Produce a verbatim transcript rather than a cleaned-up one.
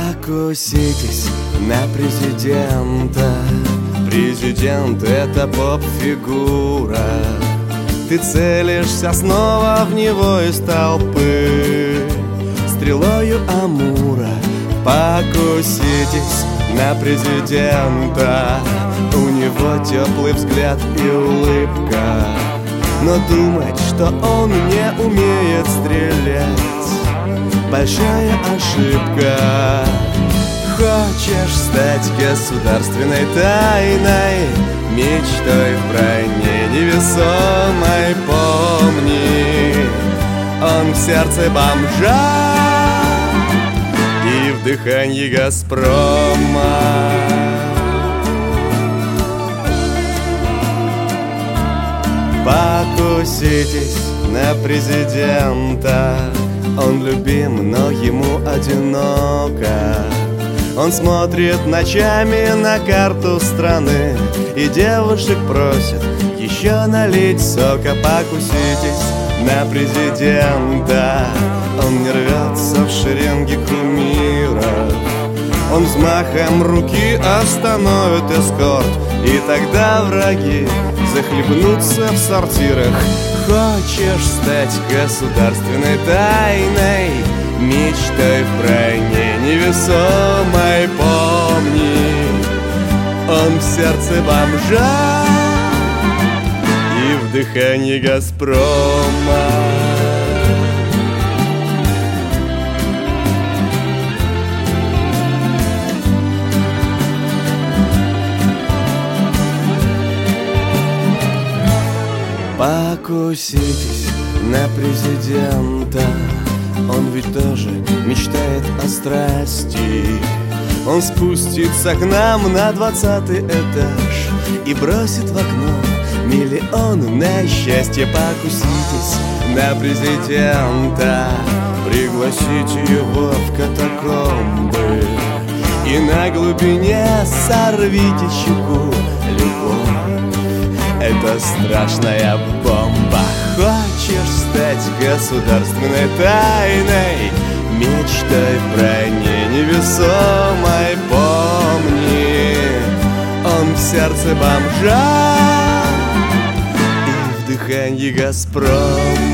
Покуситесь на президента. Президент — это поп-фигура. Ты целишься снова в него из толпы стрелою Амура. Покуситесь на президента. У него теплый взгляд и улыбка, но думать, что он не умеет стрелять — большая ошибка. Хочешь стать государственной тайной, мечтой в броне невесомой? Помни, он в сердце бомжа и в дыхании Газпрома. Покуситесь на президента. Он любим, но ему одиноко. Он смотрит ночами на карту страны и девушек просит еще налить сока. Покуситесь на президента. Он не рвется в шеренге кумиров. Он взмахом руки остановит эскорт, и тогда враги захлебнутся в сортирах. Хочешь стать государственной тайной, мечтой в броне невесомой? Помни, он в сердце бомжа и в дыхании Газпрома. Покуситесь на президента. Он ведь тоже мечтает о страсти. Он спустится к нам на двадцатый этаж и бросит в окно миллион на счастье. Покуситесь на президента. Пригласите его в катакомбы и на глубине сорвите чеку. Любовь — это страшная бомба. Хочешь стать государственной тайной, мечтой в броне невесомой? Помни, он в сердце бомжа и в дыхании Газпрома.